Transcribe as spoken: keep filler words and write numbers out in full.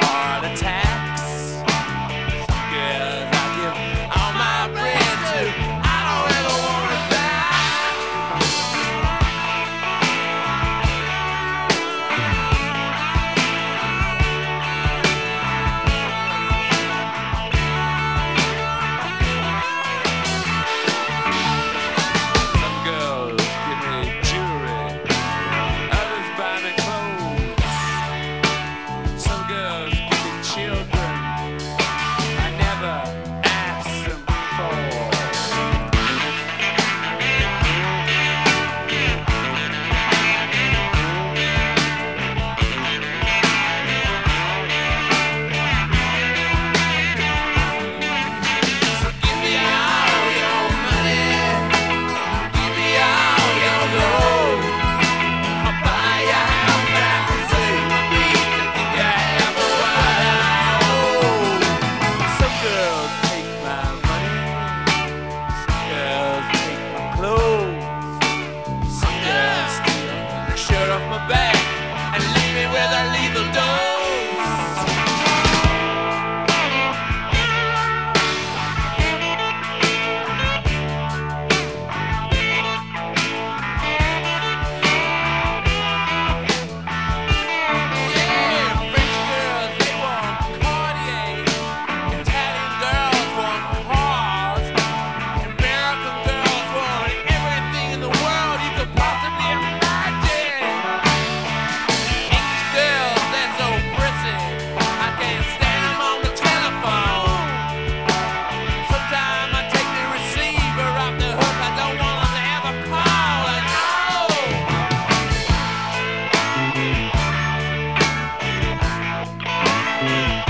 heart attacks. Some girls I give all my bread to. I don't ever wanna Some girls give me jewelry, others buy me clothes. Some girls give me children I never asked them for. So give me all your money, give me all your gold. I'll buy you a house back and say you have what I owe. Some girls take my money, some girls take my clothes, some girls steal the shirt off my back and leave me with a lethal dose. Yeah, French girls, they want Cartier. Italian girls want cars. American girls want everything in the world you could possibly imagine. English girls, they're so prissy, I can't stand them on the telephone. Sometimes I take the receiver off the hook, I don't want them to ever call and oh.